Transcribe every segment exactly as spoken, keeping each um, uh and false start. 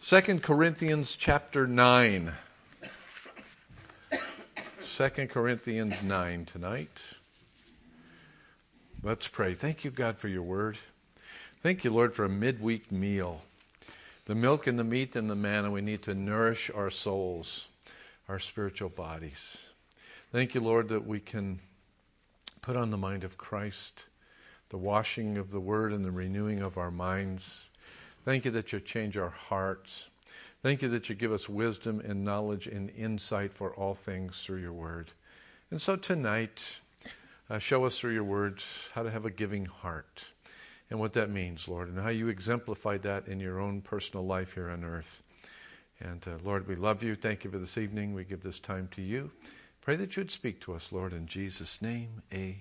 Second Corinthians chapter nine. Second Corinthians nine tonight. Let's pray. Thank you, God, for your word. Thank you, Lord, for a midweek meal. The milk and the meat and the manna we need to nourish our souls, our spiritual bodies. Thank you, Lord, that we can put on the mind of Christ, the washing of the word and the renewing of our minds. Thank you that you change our hearts. Thank you that you give us wisdom and knowledge and insight for all things through your word. And so tonight, uh, show us through your word how to have a giving heart and what that means, Lord, and how you exemplified that in your own personal life here on earth. And uh, Lord, we love you. Thank you for this evening. We give this time to you. Pray that you would speak to us, Lord, in Jesus' name, amen.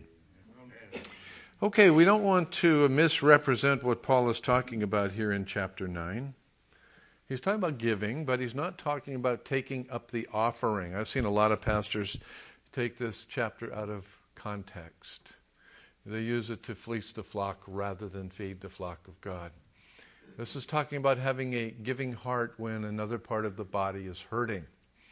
Amen. Okay, we don't want to misrepresent what Paul is talking about here in chapter nine. He's talking about giving, but he's not talking about taking up the offering. I've seen a lot of pastors take this chapter out of context. They use it to fleece the flock rather than feed the flock of God. This is talking about having a giving heart when another part of the body is hurting.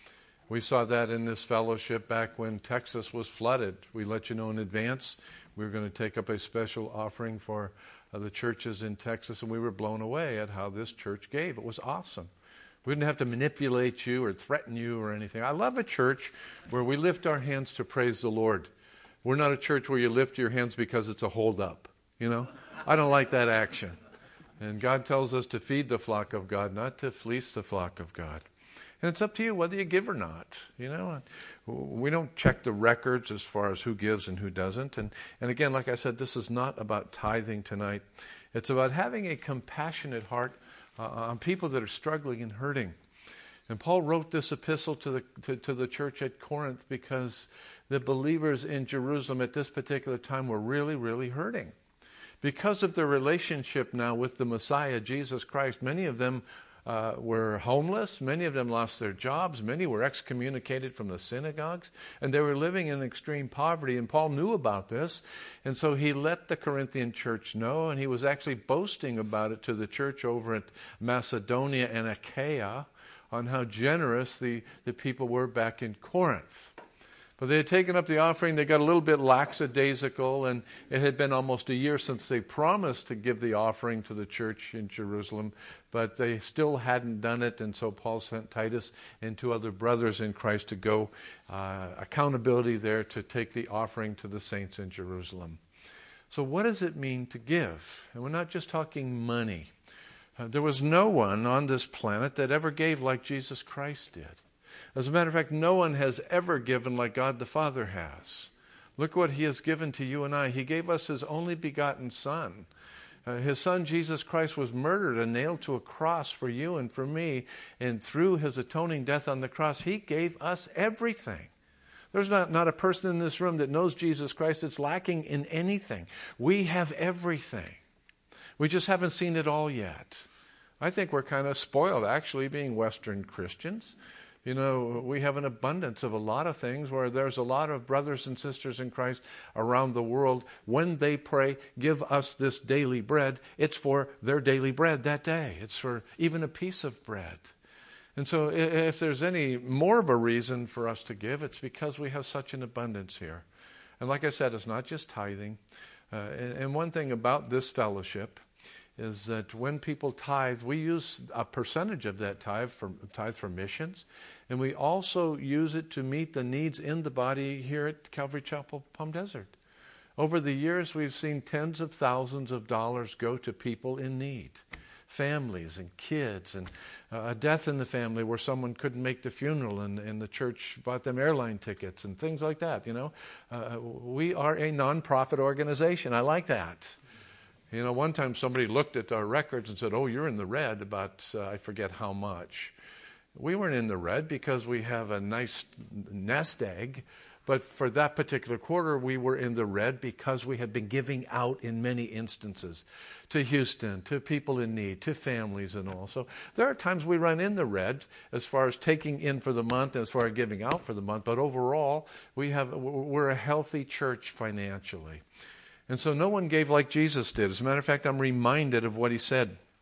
We saw that in this fellowship back when Texas was flooded. We let you know in advance we were going to take up a special offering for uh, the churches in Texas, and we were blown away at how this church gave. It was awesome. We didn't have to manipulate you or threaten you or anything. I love a church where we lift our hands to praise the Lord. We're not a church where you lift your hands because it's a hold-up. You know, I don't like that action. And God tells us to feed the flock of God, not to fleece the flock of God. And it's up to you whether you give or not. You know, we don't check the records as far as who gives and who doesn't. And, and again, like I said, this is not about tithing tonight. It's about having a compassionate heart uh, on people that are struggling and hurting. And Paul wrote this epistle to the to, to the church at Corinth because the believers in Jerusalem at this particular time were really, really hurting. Because of their relationship now with the Messiah, Jesus Christ, many of them uh, were homeless. Many of them lost their jobs. Many were excommunicated from the synagogues. And they were living in extreme poverty. And Paul knew about this. And so he let the Corinthian church know. And he was actually boasting about it to the church over at Macedonia and Achaia on how generous the, the people were back in Corinth. But they had taken up the offering. They got a little bit lackadaisical, and it had been almost a year since they promised to give the offering to the church in Jerusalem, but they still hadn't done it, and so Paul sent Titus and two other brothers in Christ to go, uh, accountability there to take the offering to the saints in Jerusalem. So what does it mean to give? And we're not just talking money. Uh, there was no one on this planet that ever gave like Jesus Christ did. As a matter of fact, no one has ever given like God the Father has. Look what he has given to you and I. He gave us his only begotten Son. Uh, his Son, Jesus Christ, was murdered and nailed to a cross for you and for me. And through his atoning death on the cross, he gave us everything. There's not, not a person in this room that knows Jesus Christ that's lacking in anything. We have everything. We just haven't seen it all yet. I think we're kind of spoiled, actually, being Western Christians. You know, we have an abundance of a lot of things where there's a lot of brothers and sisters in Christ around the world. When they pray, give us this daily bread, it's for their daily bread that day. It's for even a piece of bread. And so if there's any more of a reason for us to give, it's because we have such an abundance here. And like I said, it's not just tithing. Uh, and, and one thing about this fellowship is that when people tithe, we use a percentage of that tithe for, tithe for missions, and we also use it to meet the needs in the body here at Calvary Chapel, Palm Desert. Over the years, we've seen tens of thousands of dollars go to people in need, families and kids, and uh, a death in the family where someone couldn't make the funeral, and, and the church bought them airline tickets and things like that. You know, uh, we are a nonprofit organization. I like that. You know, one time somebody looked at our records and said, oh, you're in the red about, uh, I forget how much. We weren't in the red because we have a nice nest egg, but for that particular quarter, we were in the red because we had been giving out in many instances to Houston, to people in need, to families and all. So there are times we run in the red as far as taking in for the month and as far as giving out for the month, but overall, we have, we're a healthy church financially. And so no one gave like Jesus did. As a matter of fact, I'm reminded of what he said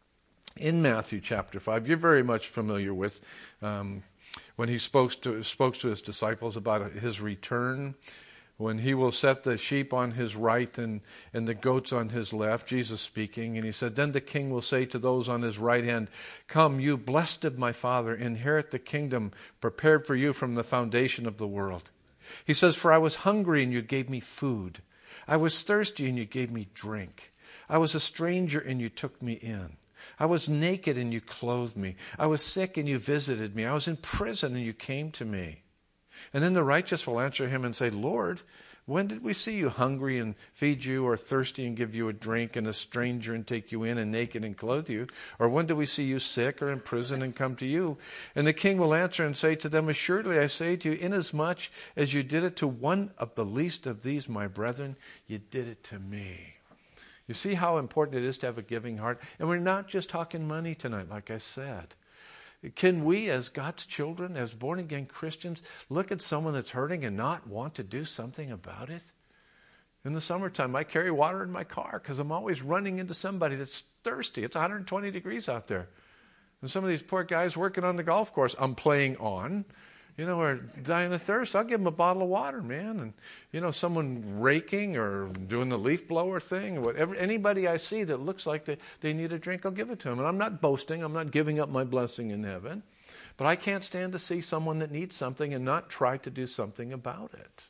in Matthew chapter five, you're very much familiar with um, when he spoke to, spoke to his disciples about his return, when he will set the sheep on his right and, and the goats on his left, Jesus speaking, and he said, then the king will say to those on his right hand, come, you blessed of my Father, inherit the kingdom prepared for you from the foundation of the world. He says, for I was hungry and you gave me food. I was thirsty and you gave me drink. I was a stranger and you took me in. I was naked and you clothed me. I was sick and you visited me. I was in prison and you came to me. And then the righteous will answer him and say, Lord, when did we see you hungry and feed you, or thirsty and give you a drink, and a stranger and take you in, and naked and clothe you? Or when did we see you sick or in prison and come to you? And the king will answer and say to them, assuredly I say to you, inasmuch as you did it to one of the least of these my brethren, you did it to me. You see how important it is to have a giving heart? And we're not just talking money tonight, like I said. Can we, as God's children, as born-again Christians, look at someone that's hurting and not want to do something about it? In the summertime, I carry water in my car because I'm always running into somebody that's thirsty. It's one hundred twenty degrees out there. And some of these poor guys working on the golf course I'm playing on, you know, are dying of thirst. I'll give them a bottle of water, man. And, you know, someone raking or doing the leaf blower thing, or whatever. Anybody I see that looks like they, they need a drink, I'll give it to them. And I'm not boasting. I'm not giving up my blessing in heaven. But I can't stand to see someone that needs something and not try to do something about it.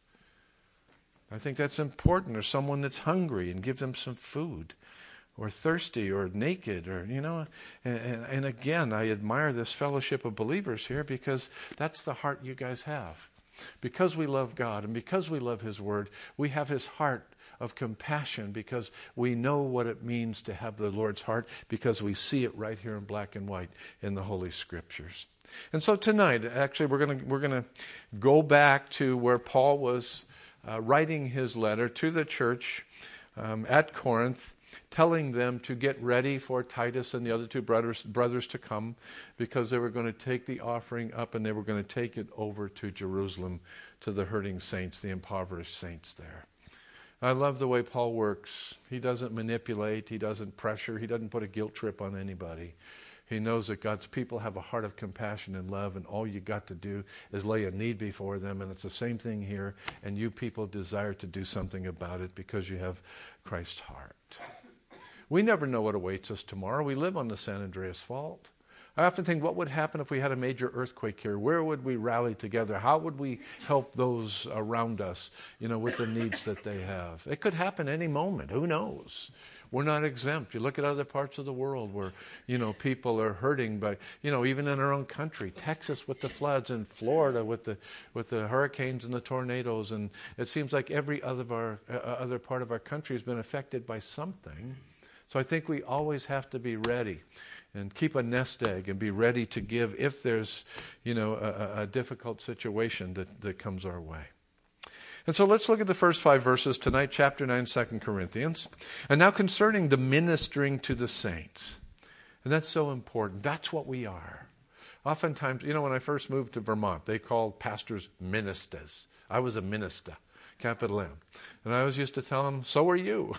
I think that's important. Or someone that's hungry and give them some food. Or thirsty, or naked, or, you know, and, and, and again, I admire this fellowship of believers here because that's the heart you guys have. Because we love God and because we love His Word, we have His heart of compassion because we know what it means to have the Lord's heart because we see it right here in black and white in the Holy Scriptures. And so tonight, actually, we're going to we're going to go back to where Paul was uh, writing his letter to the church um, at Corinth, telling them to get ready for Titus and the other two brothers, brothers to come because they were going to take the offering up and they were going to take it over to Jerusalem to the hurting saints, the impoverished saints there. I love the way Paul works. He doesn't manipulate. He doesn't pressure. He doesn't put a guilt trip on anybody. He knows that God's people have a heart of compassion and love, and all you got to do is lay a need before them, and it's the same thing here, and you people desire to do something about it because you have Christ's heart. We never know what awaits us tomorrow. We live on the San Andreas Fault. I often think, what would happen if we had a major earthquake here? Where would we rally together? How would we help those around us, you know, with the needs that they have? It could happen any moment. Who knows? We're not exempt. You look at other parts of the world where, you know, people are hurting by, you know, even in our own country, Texas with the floods and Florida with the with the hurricanes and the tornadoes. And it seems like every other, of our, uh, other part of our country has been affected by something. So I think we always have to be ready and keep a nest egg and be ready to give if there's, you know, a, a difficult situation that, that comes our way. And so let's look at the first five verses tonight, chapter nine, Second Corinthians. And now concerning the ministering to the saints. And that's so important. That's what we are. Oftentimes, you know, when I first moved to Vermont, they called pastors ministers. I was a minister, capital M. And I always used to tell them, so are you.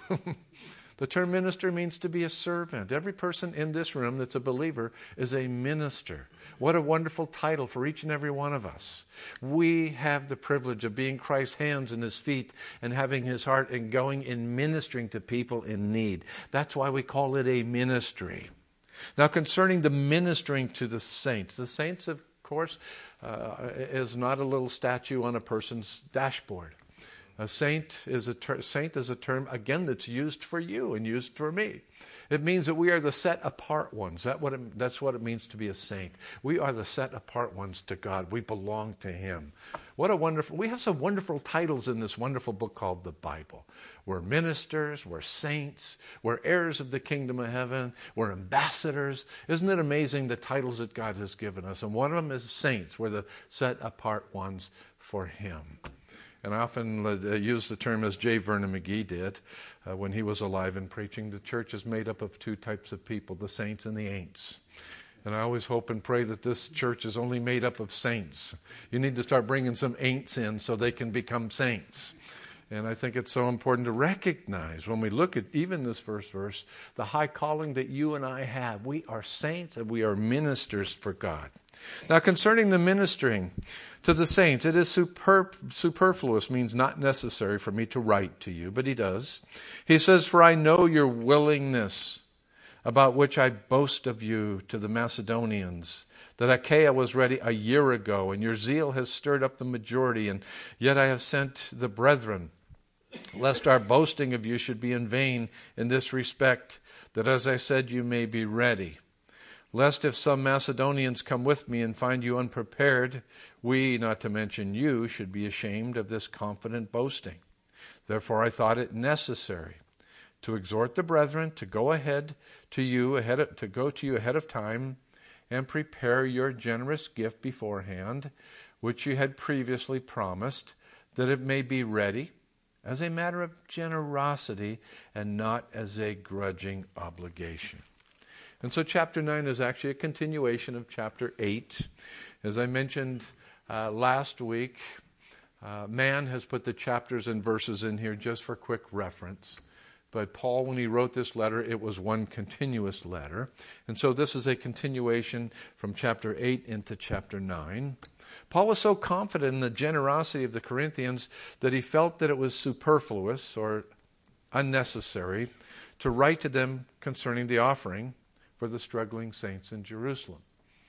The term minister means to be a servant. Every person in this room that's a believer is a minister. What a wonderful title for each and every one of us. We have the privilege of being Christ's hands and His feet and having His heart and going and ministering to people in need. That's why we call it a ministry. Now, concerning the ministering to the saints, the saints, of course, uh, is not a little statue on a person's dashboard. A saint is a ter- saint is a term, again, that's used for you and used for me. It means that we are the set-apart ones. That what it, that's what it means to be a saint. We are the set-apart ones to God. We belong to Him. What a wonderful... We have some wonderful titles in this wonderful book called the Bible. We're ministers. We're saints. We're heirs of the kingdom of heaven. We're ambassadors. Isn't it amazing the titles that God has given us? And one of them is saints. We're the set-apart ones for Him. And I often uh, use the term as J. Vernon McGee did uh, when he was alive and preaching. The church is made up of two types of people, the saints and the ain'ts. And I always hope and pray that this church is only made up of saints. You need to start bringing some ain'ts in so they can become saints. And I think it's so important to recognize when we look at even this first verse, the high calling that you and I have. We are saints and we are ministers for God. Now, concerning the ministering to the saints, it is super, superfluous, means not necessary for me to write to you, but he does. He says, for I know your willingness, about which I boast of you to the Macedonians, that Achaia was ready a year ago, and your zeal has stirred up the majority, and yet I have sent the brethren, lest our boasting of you should be in vain in this respect, that as I said, you may be ready. Lest if some Macedonians come with me and find you unprepared, we, not to mention you, should be ashamed of this confident boasting. Therefore I thought it necessary to exhort the brethren to go ahead to you, ahead of, to go to you ahead of time, and prepare your generous gift beforehand, which you had previously promised, that it may be ready as a matter of generosity and not as a grudging obligation. And so chapter nine is actually a continuation of chapter eight. As I mentioned uh, last week, uh, man has put the chapters and verses in here just for quick reference. But Paul, when he wrote this letter, it was one continuous letter. And so this is a continuation from chapter eight into chapter nine. Paul was so confident in the generosity of the Corinthians that he felt that it was superfluous or unnecessary to write to them concerning the offering for the struggling saints in Jerusalem.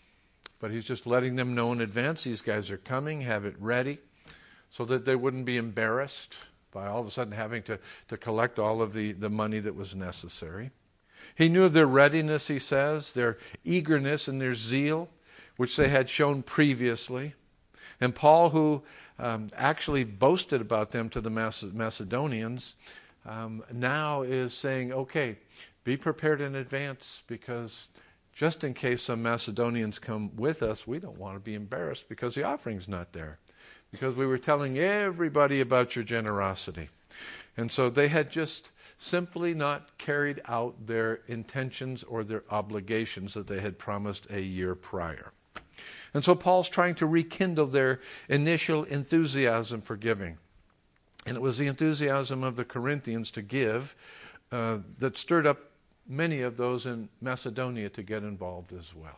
But he's just letting them know in advance, these guys are coming, have it ready, so that they wouldn't be embarrassed by all of a sudden having to, to collect all of the, the money that was necessary. He knew of their readiness, he says, their eagerness and their zeal, which they had shown previously. And Paul, who um, actually boasted about them to the Macedonians, um, now is saying, okay, be prepared in advance, because just in case some Macedonians come with us, we don't want to be embarrassed because the offering's not there. Because we were telling everybody about your generosity. And so they had just simply not carried out their intentions or their obligations that they had promised a year prior. And so Paul's trying to rekindle their initial enthusiasm for giving. And it was the enthusiasm of the Corinthians to give uh, that stirred up many of those in Macedonia to get involved as well.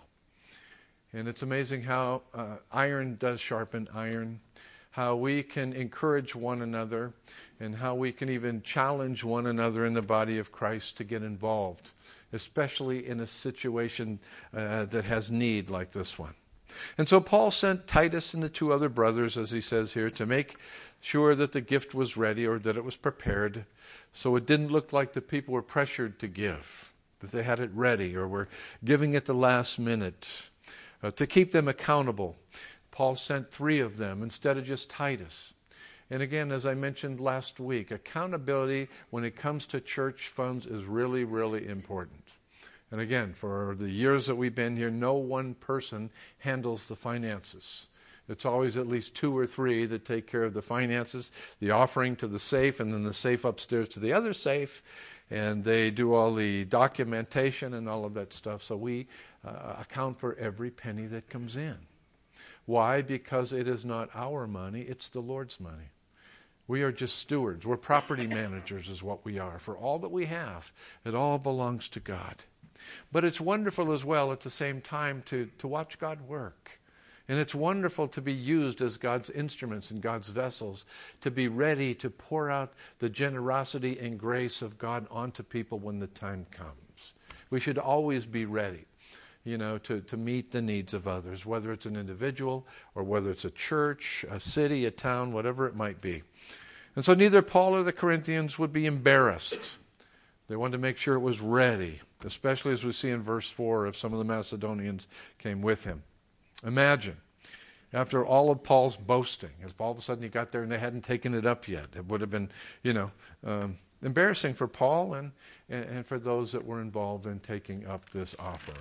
And it's amazing how uh, iron does sharpen iron, how we can encourage one another, and how we can even challenge one another in the body of Christ to get involved, especially in a situation uh, that has need like this one. And so Paul sent Titus and the two other brothers, as he says here, to make sure that the gift was ready or that it was prepared, so it didn't look like the people were pressured to give, that they had it ready or were giving at the last minute. Uh, to keep them accountable, Paul sent three of them instead of just Titus. And again, as I mentioned last week, accountability when it comes to church funds is really, really important. And again, for the years that we've been here, no one person handles the finances. It's always at least two or three that take care of the finances, the offering to the safe, and then the safe upstairs to the other safe. And they do all the documentation and all of that stuff. So we uh, account for every penny that comes in. Why? Because it is not our money, it's the Lord's money. We are just stewards. We're property managers is what we are. For all that we have, it all belongs to God. But it's wonderful as well at the same time to, to watch God work. And it's wonderful to be used as God's instruments and God's vessels, to be ready to pour out the generosity and grace of God onto people when the time comes. We should always be ready, you know, to, to meet the needs of others, whether it's an individual or whether it's a church, a city, a town, whatever it might be. And so neither Paul or the Corinthians would be embarrassed. They wanted to make sure it was ready, especially as we see in verse four, if some of the Macedonians came with him. Imagine, after all of Paul's boasting, if all of a sudden he got there and they hadn't taken it up yet, it would have been, you know, um, embarrassing for Paul and, and, and for those that were involved in taking up this offering.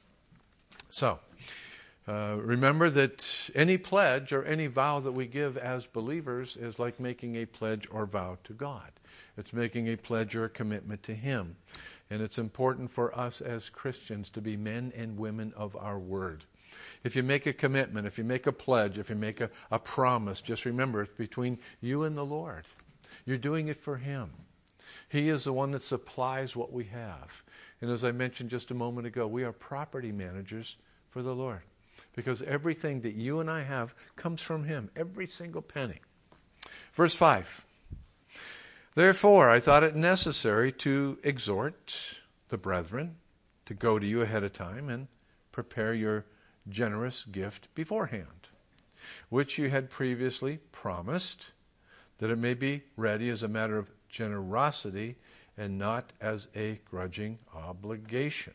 So, uh, remember that any pledge or any vow that we give as believers is like making a pledge or vow to God. It's making a pledge or a commitment to Him. And it's important for us as Christians to be men and women of our word. If you make a commitment, if you make a pledge, if you make a, a promise, just remember it's between you and the Lord. You're doing it for Him. He is the one that supplies what we have. And as I mentioned just a moment ago, we are property managers for the Lord. Because everything that you and I have comes from Him. Every single penny. Verse five. Therefore, I thought it necessary to exhort the brethren to go to you ahead of time and prepare your generous gift beforehand, which you had previously promised, that it may be ready as a matter of generosity and not as a grudging obligation.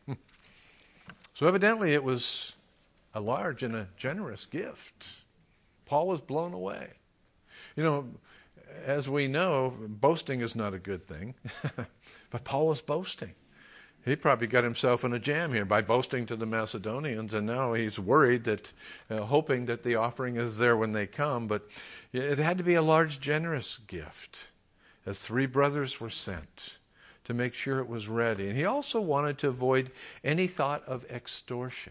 So evidently it was a large and a generous gift. Paul was blown away. You know, as we know, boasting is not a good thing. But Paul was boasting. He probably got himself in a jam here by boasting to the Macedonians, and now he's worried that, uh, hoping that the offering is there when they come. But it had to be a large, generous gift, as three brothers were sent to make sure it was ready. And he also wanted to avoid any thought of extortion.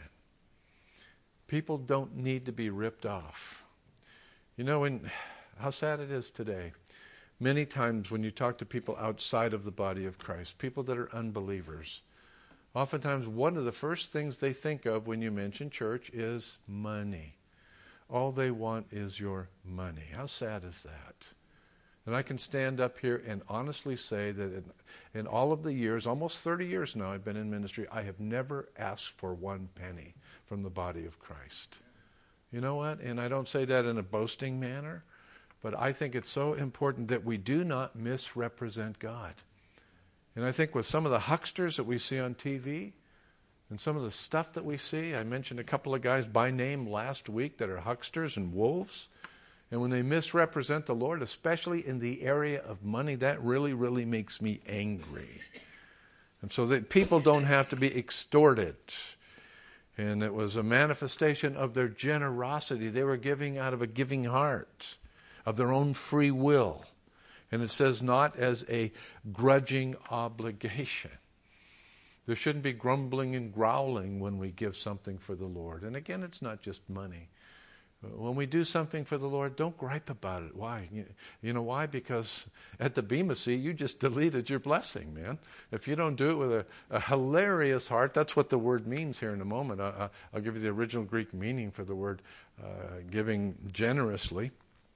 People don't need to be ripped off. You know, when, how sad it is today. Many times when you talk to people outside of the body of Christ, people that are unbelievers, oftentimes one of the first things they think of when you mention church is money. All they want is your money. How sad is that? And I can stand up here and honestly say that in, in all of the years, almost thirty years now I've been in ministry, I have never asked for one penny from the body of Christ. You know what? And I don't say that in a boasting manner, but I think it's so important that we do not misrepresent God. And I think with some of the hucksters that we see on T V and some of the stuff that we see, I mentioned a couple of guys by name last week that are hucksters and wolves. And when they misrepresent the Lord, especially in the area of money, that really, really makes me angry. And so that people don't have to be extorted. And it was a manifestation of their generosity. They were giving out of a giving heart, of their own free will. And it says not as a grudging obligation. There shouldn't be grumbling and growling when we give something for the Lord. And again, it's not just money. When we do something for the Lord, don't gripe about it. Why? You know why? Because at the Bema Seat, you just deleted your blessing, man. If you don't do it with a, a hilarious heart, that's what the word means here in a moment. I, I'll give you the original Greek meaning for the word uh, giving generously.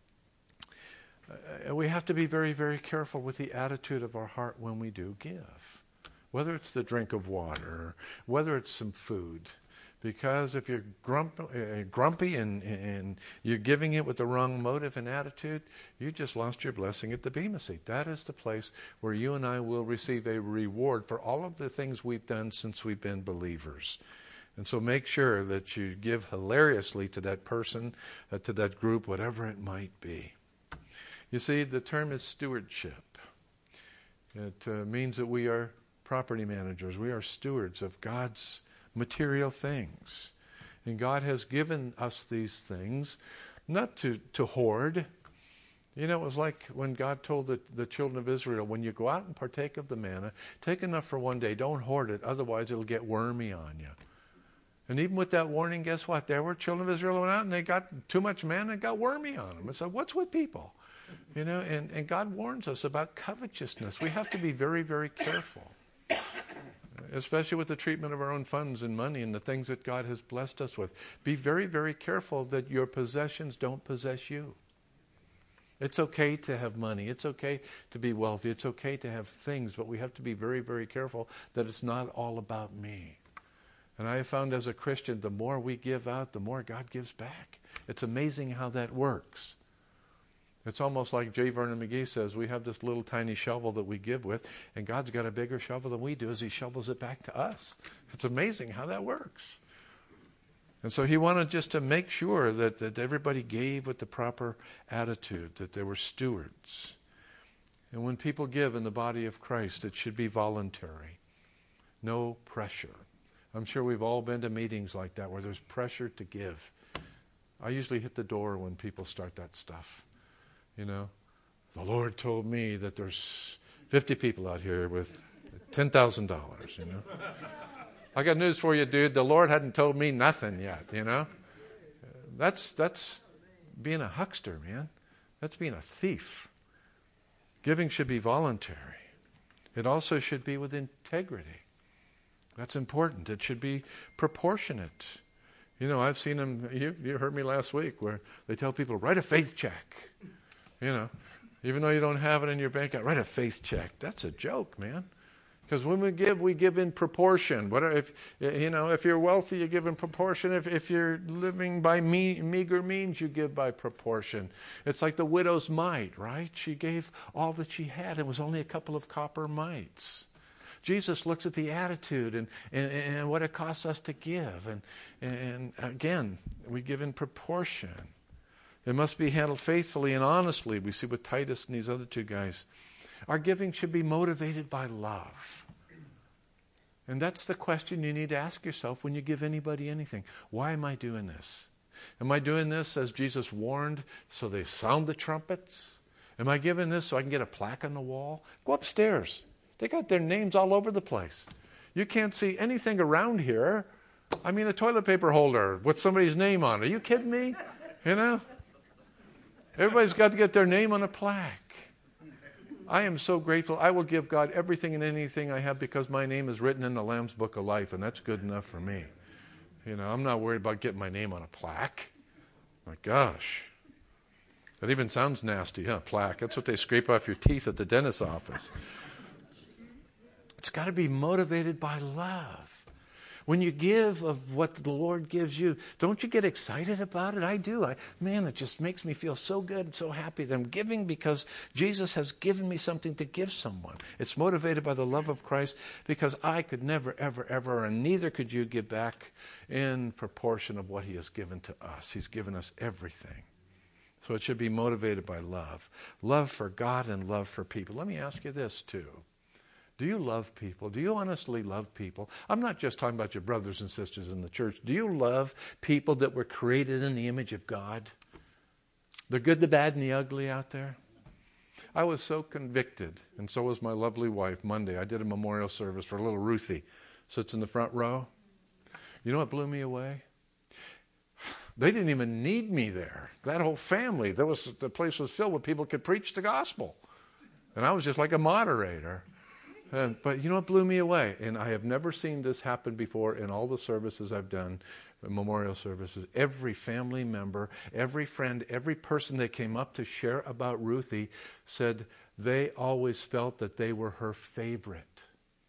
Uh, we have to be very, very careful with the attitude of our heart when we do give. Whether it's the drink of water, whether it's some food. Because if you're grump, uh, grumpy and, and you're giving it with the wrong motive and attitude, you just lost your blessing at the Bema Seat. That is the place where you and I will receive a reward for all of the things we've done since we've been believers. And so make sure that you give hilariously to that person, uh, to that group, whatever it might be. You see, the term is stewardship. It uh, means that we are property managers. We are stewards of God's material things. And God has given us these things not to, to hoard. You know, it was like when God told the, the children of Israel, when you go out and partake of the manna, take enough for one day. Don't hoard it, otherwise it'll get wormy on you. And even with that warning, guess what? There were children of Israel who went out and they got too much manna and got wormy on them. It's like, what's with people? You know, and, and God warns us about covetousness. We have to be very, very careful. Especially with the treatment of our own funds and money and the things that God has blessed us with. Be very, very careful that your possessions don't possess you. It's okay to have money. It's okay to be wealthy. It's okay to have things, but we have to be very, very careful that it's not all about me. And I have found as a Christian, the more we give out, the more God gives back. It's amazing how that works. It's almost like J. Vernon McGee says, we have this little tiny shovel that we give with, and God's got a bigger shovel than we do as He shovels it back to us. It's amazing how that works. And so He wanted just to make sure that, that everybody gave with the proper attitude, that they were stewards. And when people give in the body of Christ, it should be voluntary. No pressure. I'm sure we've all been to meetings like that where there's pressure to give. I usually hit the door when people start that stuff. You know, the Lord told me that there's fifty people out here with ten thousand dollars, you know. I got news for you, dude. The Lord hadn't told me nothing yet, you know. That's that's being a huckster, man. That's being a thief. Giving should be voluntary. It also should be with integrity. That's important. It should be proportionate. You know, I've seen them, you, you heard me last week, where they tell people, write a faith check. You know, even though you don't have it in your bank account, write a faith check. That's a joke, man. Because when we give, we give in proportion. What if, you know, if you're wealthy, you give in proportion. If if you're living by me, meager means, you give by proportion. It's like the widow's mite, right? She gave all that she had. It was only a couple of copper mites. Jesus looks at the attitude and, and, and what it costs us to give. And, and again, we give in proportion. It must be handled faithfully and honestly. We see with Titus and these other two guys. Our giving should be motivated by love. And that's the question you need to ask yourself when you give anybody anything. Why am I doing this? Am I doing this, as Jesus warned, so they sound the trumpets? Am I giving this so I can get a plaque on the wall? Go upstairs. They got their names all over the place. You can't see anything around here. I mean, a toilet paper holder with somebody's name on it. Are you kidding me? You know? Everybody's got to get their name on a plaque. I am so grateful. I will give God everything and anything I have because my name is written in the Lamb's Book of Life, and that's good enough for me. You know, I'm not worried about getting my name on a plaque. My gosh. That even sounds nasty, huh? Plaque. That's what they scrape off your teeth at the dentist's office. It's got to be motivated by love. When you give of what the Lord gives you, don't you get excited about it? I do. I, man, it just makes me feel so good and so happy that I'm giving because Jesus has given me something to give someone. It's motivated by the love of Christ because I could never, ever, ever, and neither could you give back in proportion of what he has given to us. He's given us everything. So it should be motivated by love. Love for God and love for people. Let me ask you this too. Do you love people? Do you honestly love people? I'm not just talking about your brothers and sisters in the church. Do you love people that were created in the image of God? The good, the bad, and the ugly out there? I was so convicted, and so was my lovely wife, Monday. I did a memorial service for little Ruthie. Sits in the front row. You know what blew me away? They didn't even need me there. That whole family, there was, the place was filled with people who could preach the gospel. And I was just like a moderator. And, but you know what blew me away? And I have never seen this happen before in all the services I've done, memorial services. Every family member, every friend, every person that came up to share about Ruthie said they always felt that they were her favorite.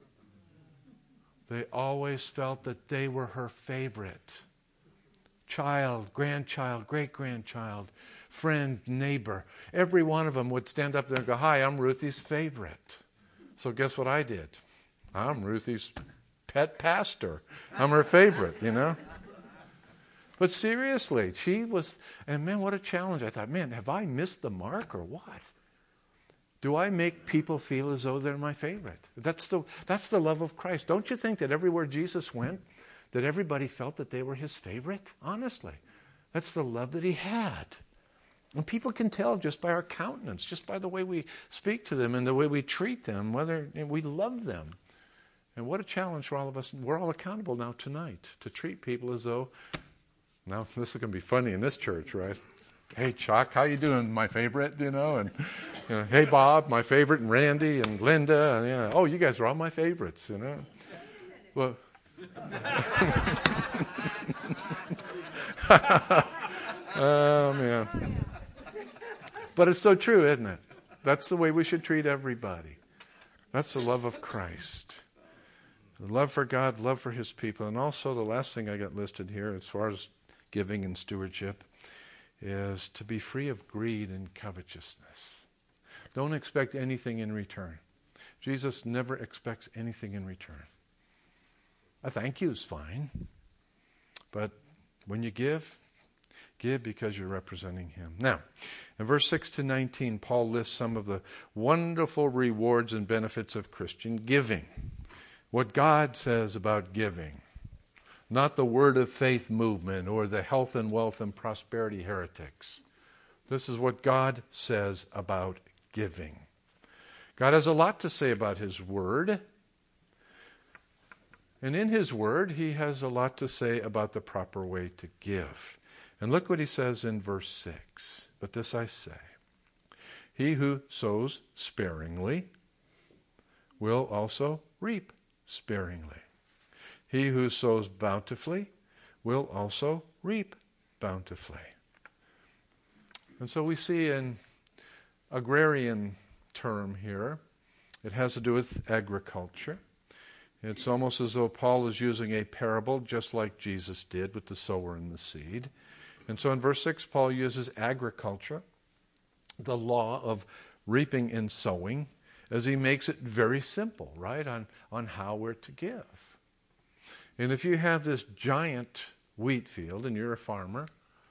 They always felt that they were her favorite. Child, grandchild, great-grandchild, friend, neighbor. Every one of them would stand up there and go, "Hi, I'm Ruthie's favorite." So guess what I did? I'm Ruthie's pet pastor. I'm her favorite, you know. But seriously, she was, and man, what a challenge. I thought, man, have I missed the mark or what? Do I make people feel as though they're my favorite? That's the, that's the love of Christ. Don't you think that everywhere Jesus went, that everybody felt that they were his favorite? Honestly. That's the love that he had. And people can tell just by our countenance, just by the way we speak to them and the way we treat them, whether we love them. And what a challenge for all of us. We're all accountable now tonight to treat people as though, now this is going to be funny in this church, right? Hey, Chuck, how you doing, my favorite, you know? And you know, hey, Bob, my favorite, and Randy and Linda. And, you know, oh, you guys are all my favorites, you know? Well, oh, man. But it's so true, isn't it? That's the way we should treat everybody. That's the love of Christ. The love for God, love for his people. And also the last thing I got listed here as far as giving and stewardship is to be free of greed and covetousness. Don't expect anything in return. Jesus never expects anything in return. A thank you is fine. But when you give, give because you're representing him. Now, in verse six to nineteen, Paul lists some of the wonderful rewards and benefits of Christian giving. What God says about giving. Not the word of faith movement or the health and wealth and prosperity heretics. This is what God says about giving. God has a lot to say about his word. And in his word, he has a lot to say about the proper way to give. And look what he says in verse six. But this I say, He who sows sparingly will also reap sparingly. He who sows bountifully will also reap bountifully. And so we see an agrarian term here. It has to do with agriculture. It's almost as though Paul is using a parable, just like Jesus did with the sower and the seed. And so in verse six, Paul uses agriculture, the law of reaping and sowing, as he makes it very simple, right, on, on how we're to give. And if you have this giant wheat field and you're a farmer,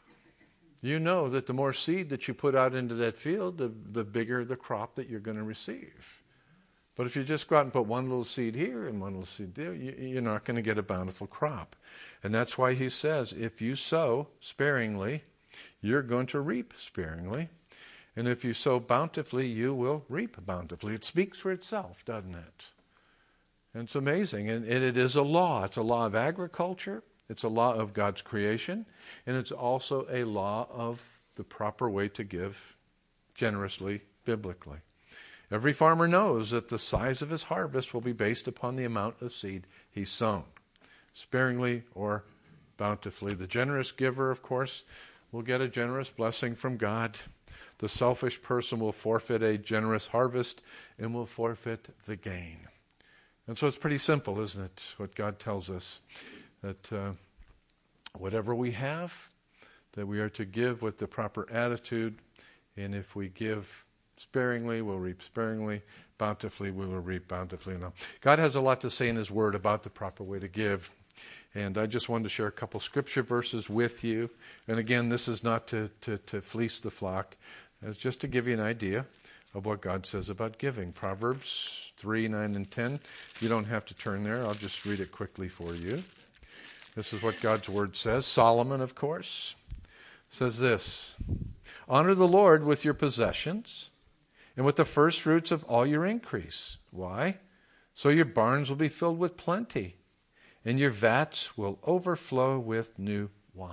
you know that the more seed that you put out into that field, the, the bigger the crop that you're going to receive. But if you just go out and put one little seed here and one little seed there, you, you're not going to get a bountiful crop. And that's why he says, if you sow sparingly, you're going to reap sparingly. And if you sow bountifully, you will reap bountifully. It speaks for itself, doesn't it? And it's amazing. And, and it is a law. It's a law of agriculture. It's a law of God's creation. And it's also a law of the proper way to give generously, biblically. Every farmer knows that the size of his harvest will be based upon the amount of seed he's sown, sparingly or bountifully. The generous giver, of course, will get a generous blessing from God. The selfish person will forfeit a generous harvest and will forfeit the gain. And so it's pretty simple, isn't it, what God tells us, that uh, whatever we have, that we are to give with the proper attitude, and if we give sparingly, we'll reap sparingly. Bountifully, we will reap bountifully. Now, God has a lot to say in His Word about the proper way to give. And I just wanted to share a couple scripture verses with you. And again, this is not to, to, to fleece the flock. It's just to give you an idea of what God says about giving. Proverbs three, nine, and ten. You don't have to turn there. I'll just read it quickly for you. This is what God's Word says. Solomon, of course, says this: honor the Lord with your possessions and with the first fruits of all your increase. Why? So your barns will be filled with plenty, and your vats will overflow with new wine.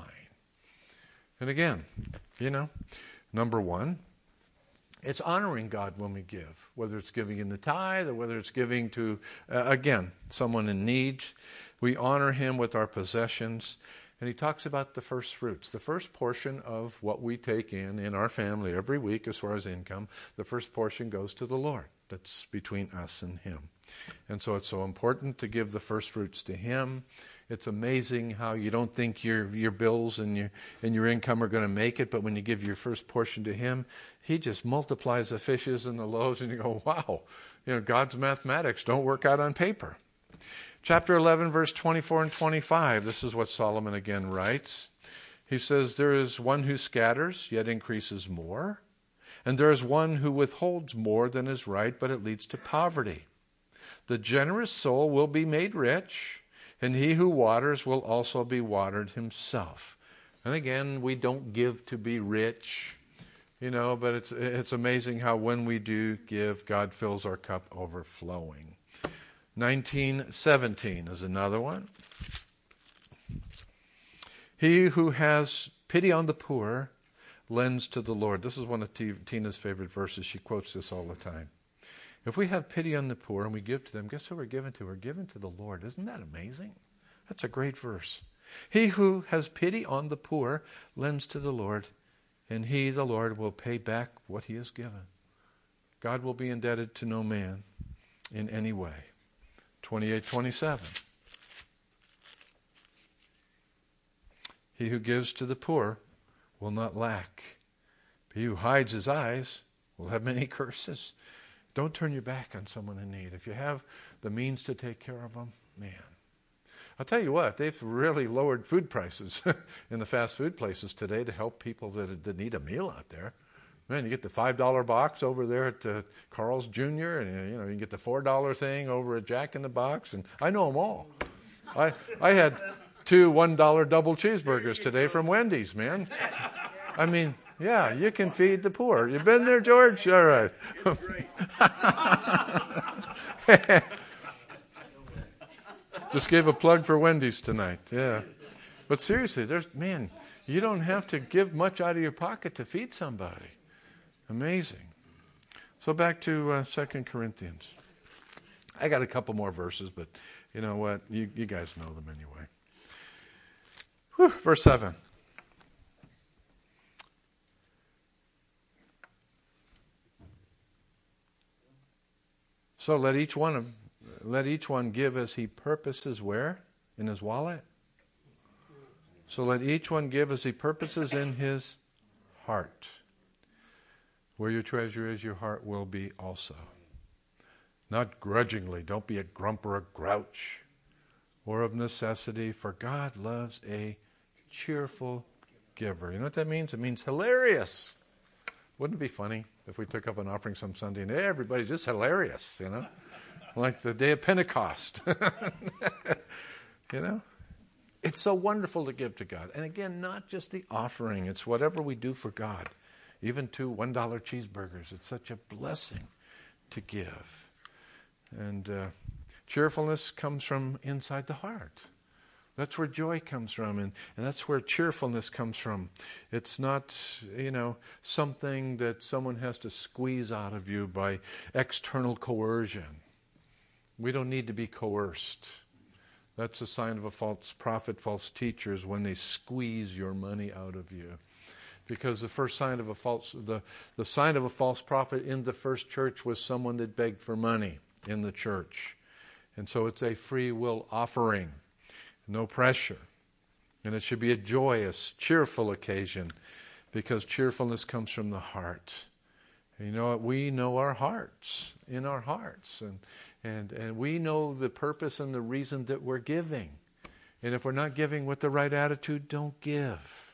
And again, you know, number one, it's honoring God when we give, whether it's giving in the tithe or whether it's giving to, uh, again, someone in need. We honor Him with our possessions. And he talks about the first fruits, the first portion of what we take in in our family every week as far as income. The first portion goes to the Lord. That's between us and Him. And so it's so important to give the first fruits to Him. It's amazing how you don't think your your bills and your and your income are going to make it, but when you give your first portion to Him, He just multiplies the fishes and the loaves, and you go, wow, you know, God's mathematics don't work out on paper. Chapter eleven, verse twenty-four and twenty-five, this is what Solomon again writes. He says, there is one who scatters, yet increases more. And there is one who withholds more than is right, but it leads to poverty. The generous soul will be made rich, and he who waters will also be watered himself. And again, we don't give to be rich, you know, but it's it's amazing how when we do give, God fills our cup overflowing. nineteen seventeen is another one. He who has pity on the poor lends to the Lord. This is one of T- Tina's favorite verses. She quotes this all the time. If we have pity on the poor and we give to them, guess who we're giving to? We're giving to the Lord. Isn't that amazing? That's a great verse. He who has pity on the poor lends to the Lord, and He, the Lord, will pay back what He has given. God will be indebted to no man in any way. twenty-eight twenty-seven. He who gives to the poor will not lack. He who hides his eyes will have many curses. Don't turn your back on someone in need. If you have the means to take care of them, man. I'll tell you what, they've really lowered food prices in the fast food places today to help people that, that need a meal out there. Man, you get the five dollar box over there at uh, Carl's Junior, and you know you can get the four dollar thing over at Jack in the Box, and I know them all. I I had two one dollar double cheeseburgers today from Wendy's, man. I mean, yeah, you can feed the poor. You been there, George? All right. It's great. Just gave a plug for Wendy's tonight. Yeah, but seriously, there's man, you don't have to give much out of your pocket to feed somebody. Amazing. So back to uh, Second Corinthians. I got a couple more verses, but you know what? You, you guys know them anyway. Whew, verse seven. So let each one of let each one give as he purposes where? In his wallet? So let each one give as he purposes in his heart. Where your treasure is, your heart will be also. Not grudgingly. Don't be a grump or a grouch. Or of necessity, for God loves a cheerful giver. You know what that means? It means hilarious. Wouldn't it be funny if we took up an offering some Sunday and hey, everybody's just hilarious, you know? Like the day of Pentecost. You know? It's so wonderful to give to God. And again, not just the offering. It's whatever we do for God. Even to one dollar cheeseburgers. It's such a blessing to give. And uh, cheerfulness comes from inside the heart. That's where joy comes from, and, and that's where cheerfulness comes from. It's not, you know, something that someone has to squeeze out of you by external coercion. We don't need to be coerced. That's a sign of a false prophet, false teachers, when they squeeze your money out of you. Because the first sign of a false, the, the sign of a false prophet in the first church was someone that begged for money in the church. And so it's a free will offering. No pressure. And it should be a joyous, cheerful occasion, because cheerfulness comes from the heart. And you know what? We know our hearts, in our hearts. And, and, and we know the purpose and the reason that we're giving. And if we're not giving with the right attitude, don't give.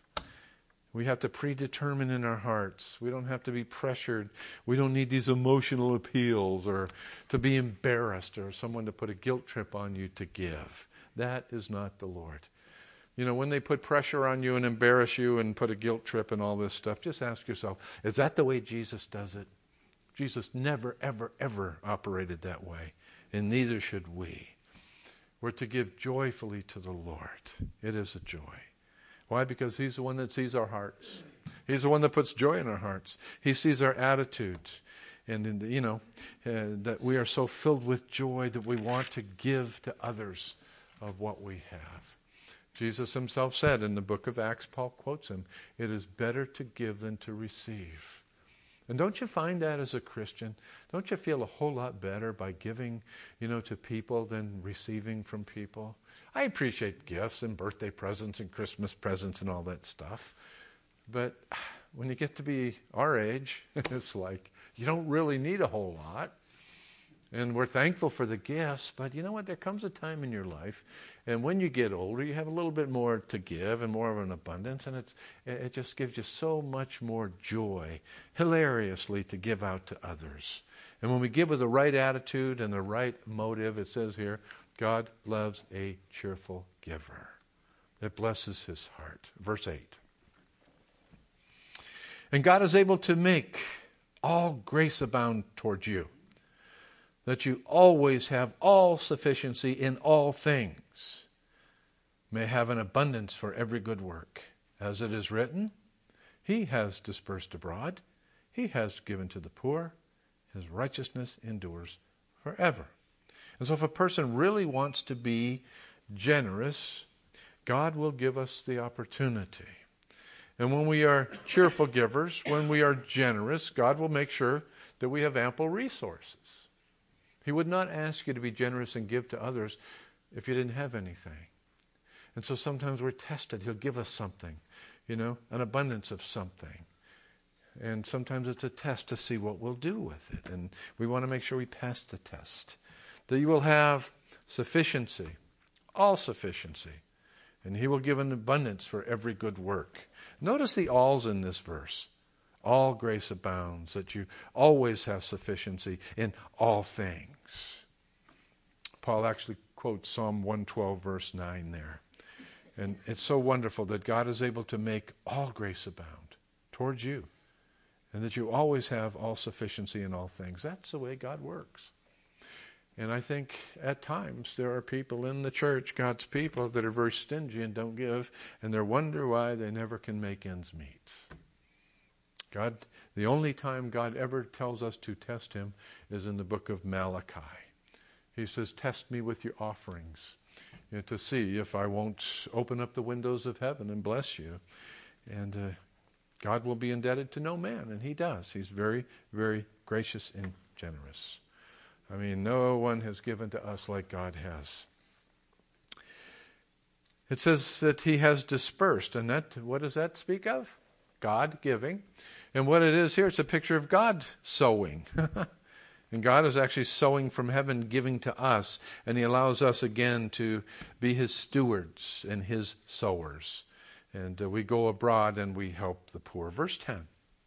We have to predetermine in our hearts. We don't have to be pressured. We don't need these emotional appeals or to be embarrassed or someone to put a guilt trip on you to give. That is not the Lord. You know, when they put pressure on you and embarrass you and put a guilt trip and all this stuff, just ask yourself, is that the way Jesus does it? Jesus never, ever, ever operated that way, and neither should we. We're to give joyfully to the Lord. It is a joy. Why? Because He's the one that sees our hearts. He's the one that puts joy in our hearts. He sees our attitudes. And, in the, you know, uh, that we are so filled with joy that we want to give to others of what we have. Jesus Himself said in the book of Acts, Paul quotes Him, it is better to give than to receive. And don't you find that as a Christian? Don't you feel a whole lot better by giving, you know, to people than receiving from people? I appreciate gifts and birthday presents and Christmas presents and all that stuff. But when you get to be our age, it's like you don't really need a whole lot. And we're thankful for the gifts, but you know what? There comes a time in your life, and when you get older, you have a little bit more to give and more of an abundance, and it's it just gives you so much more joy, hilariously, to give out to others. And when we give with the right attitude and the right motive, it says here, God loves a cheerful giver. It blesses His heart. Verse eight. And God is able to make all grace abound towards you, that you always have all sufficiency in all things, may have an abundance for every good work. As it is written, He has dispersed abroad, He has given to the poor, His righteousness endures forever. And so if a person really wants to be generous, God will give us the opportunity. And when we are cheerful givers, when we are generous, God will make sure that we have ample resources. He would not ask you to be generous and give to others if you didn't have anything. And so sometimes we're tested. He'll give us something, you know, an abundance of something. And sometimes it's a test to see what we'll do with it. And we want to make sure we pass the test. That you will have sufficiency, all sufficiency. And He will give an abundance for every good work. Notice the alls in this verse. All grace abounds, that you always have sufficiency in all things. Paul actually quotes Psalm one twelve, verse nine there. And it's so wonderful that God is able to make all grace abound towards you, and that you always have all sufficiency in all things. That's the way God works. And I think at times there are people in the church, God's people, that are very stingy and don't give, and they wonder why they never can make ends meet. God The only time God ever tells us to test him is in the book of Malachi. He says, test me with your offerings, you know, to see if I won't open up the windows of heaven and bless you. And uh, God will be indebted to no man, and he does. He's very, very gracious and generous. I mean, no one has given to us like God has. It says that he has dispersed, and that, what does that speak of? God giving. And what it is here, it's a picture of God sowing. And God is actually sowing from heaven, giving to us, and he allows us again to be his stewards and his sowers. And uh, we go abroad and we help the poor. Verse ten.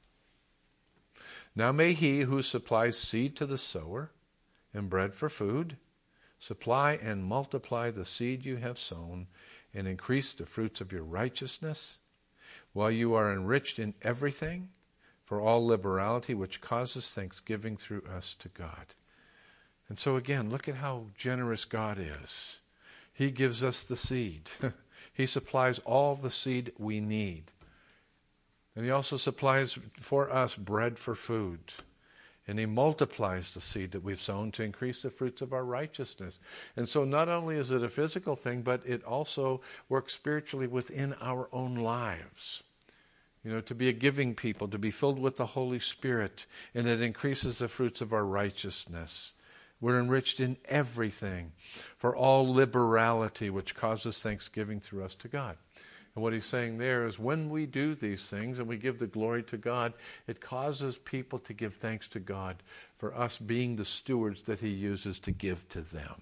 Now may he who supplies seed to the sower and bread for food supply and multiply the seed you have sown and increase the fruits of your righteousness, while you are enriched in everything for all liberality, which causes thanksgiving through us to God. And so again, look at how generous God is. He gives us the seed. He supplies all the seed we need. And he also supplies for us bread for food. And he multiplies the seed that we've sown to increase the fruits of our righteousness. And so not only is it a physical thing, but it also works spiritually within our own lives. You know, to be a giving people, to be filled with the Holy Spirit, and it increases the fruits of our righteousness. We're enriched in everything for all liberality, which causes thanksgiving through us to God. And what he's saying there is when we do these things and we give the glory to God, it causes people to give thanks to God for us being the stewards that he uses to give to them.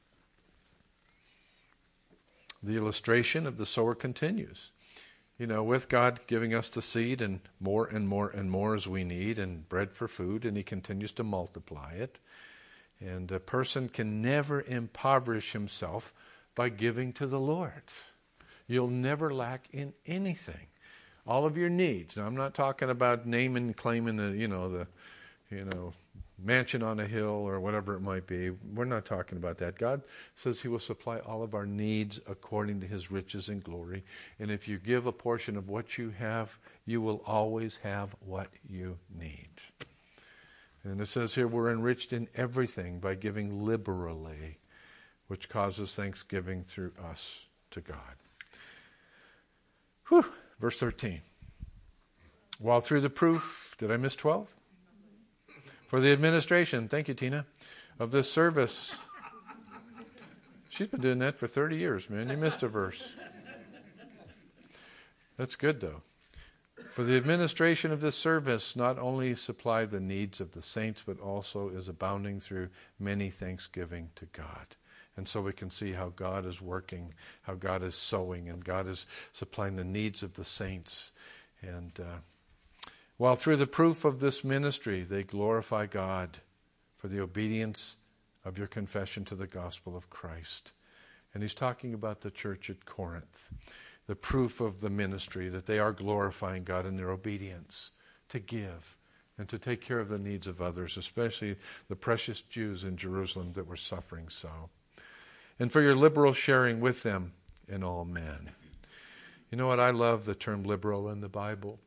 The illustration of the sower continues. You know, with God giving us the seed and more and more and more as we need, and bread for food, and he continues to multiply it. And a person can never impoverish himself by giving to the Lord. You'll never lack in anything. All of your needs. Now, I'm not talking about naming and claiming the, you know, the, you know, mansion on a hill or whatever it might be. We're not talking about that. God says he will supply all of our needs according to his riches and glory. And if you give a portion of what you have, you will always have what you need. And it says here we're enriched in everything by giving liberally, which causes thanksgiving through us to God. Whew. Verse thirteen. While through the proof, did I miss twelve? For the administration, thank you, Tina, of this service. She's been doing that for thirty years, man. You missed a verse. That's good, though. For the administration of this service not only supply the needs of the saints, but also is abounding through many thanksgiving to God. And so we can see how God is working, how God is sowing, and God is supplying the needs of the saints. And uh, while through the proof of this ministry, they glorify God for the obedience of your confession to the gospel of Christ. And he's talking about the church at Corinth. The proof of the ministry, that they are glorifying God in their obedience to give and to take care of the needs of others, especially the precious Jews in Jerusalem that were suffering so. And for your liberal sharing with them in all men. You know what? I love the term liberal in the Bible.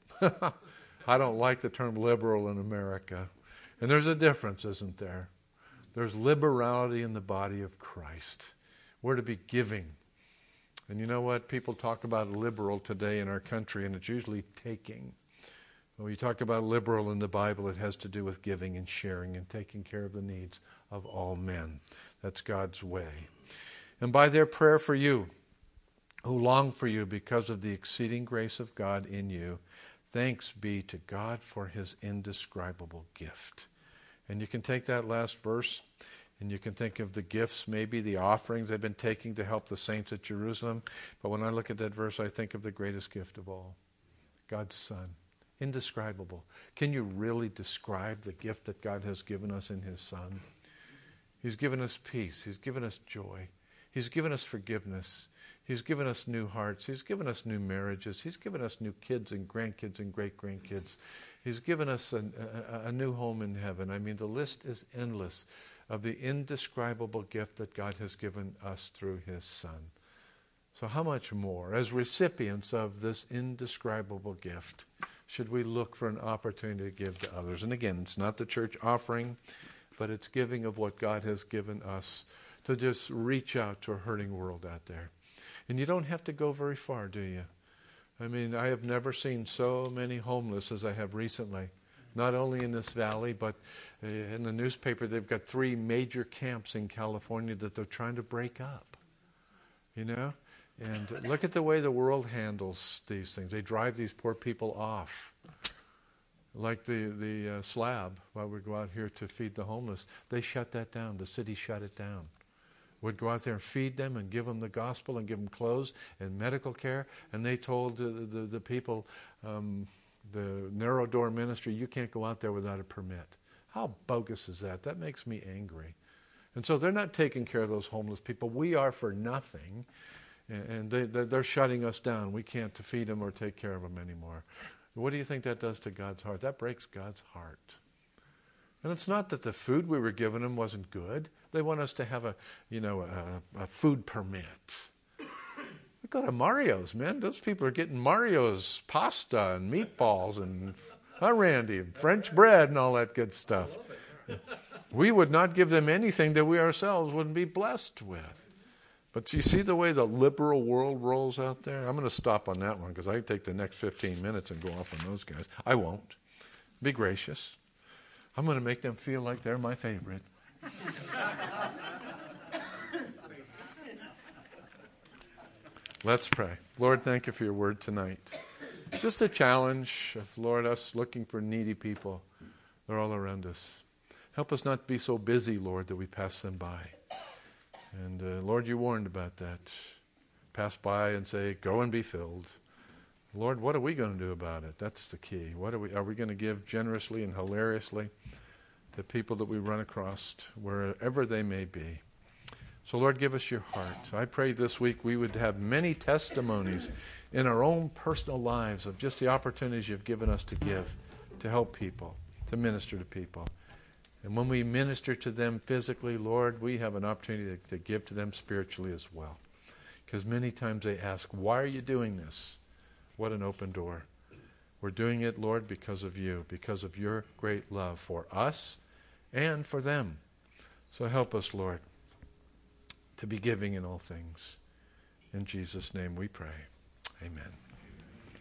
I don't like the term liberal in America. And there's a difference, isn't there? There's liberality in the body of Christ. We're to be giving. And you know what? People talk about liberal today in our country, and it's usually taking. When you talk about liberal in the Bible, it has to do with giving and sharing and taking care of the needs of all men. That's God's way. And by their prayer for you, who long for you because of the exceeding grace of God in you, thanks be to God for his indescribable gift. And you can take that last verse, and you can think of the gifts, maybe the offerings they've been taking to help the saints at Jerusalem. But when I look at that verse, I think of the greatest gift of all, God's Son. Indescribable. Can you really describe the gift that God has given us in his Son? He's given us peace. He's given us joy. He's given us forgiveness. He's given us new hearts. He's given us new marriages. He's given us new kids and grandkids and great-grandkids. He's given us a, a, a new home in heaven. I mean, the list is endless of the indescribable gift that God has given us through his Son. So how much more, as recipients of this indescribable gift, should we look for an opportunity to give to others. And again, it's not the church offering, but it's giving of what God has given us to just reach out to a hurting world out there. And you don't have to go very far, do you? I mean, I have never seen so many homeless as I have recently. Not only in this valley, but in the newspaper, they've got three major camps in California that they're trying to break up. You know? And look at the way the world handles these things. They drive these poor people off. Like the, the uh, slab, while we go out here to feed the homeless, they shut that down. The city shut it down. Would go out there and feed them and give them the gospel and give them clothes and medical care. And they told the, the, the people, um, the narrow door ministry, you can't go out there without a permit. How bogus is that? That makes me angry. And so they're not taking care of those homeless people. We are for nothing. And they, they're shutting us down. We can't feed them or take care of them anymore. What do you think that does to God's heart? That breaks God's heart. And it's not that the food we were giving them wasn't good. They want us to have a, you know, a, a food permit. We go to Mario's, man. Those people are getting Mario's pasta and meatballs and, huh, Randy, and French bread and all that good stuff. We would not give them anything that we ourselves wouldn't be blessed with. But you see the way the liberal world rolls out there? I'm going to stop on that one because I can take the next fifteen minutes and go off on those guys. I won't. Be gracious. I'm going to make them feel like they're my favorite. Let's pray. Lord, thank you for your word tonight. Just a challenge of, Lord, us looking for needy people. They're all around us. Help us not be so busy, Lord, that we pass them by. And uh, Lord, you warned about that. Pass by and say, go and be filled. Lord, what are we going to do about it? That's the key. What are we? Are we going to give generously and hilariously to people that we run across, wherever they may be? So, Lord, give us your heart. I pray this week we would have many testimonies in our own personal lives of just the opportunities you've given us to give, to help people, to minister to people. And when we minister to them physically, Lord, we have an opportunity to, to give to them spiritually as well. Because many times they ask, why are you doing this? What an open door. We're doing it, Lord, because of you, because of your great love for us and for them. So help us, Lord, to be giving in all things. In Jesus' name we pray. Amen.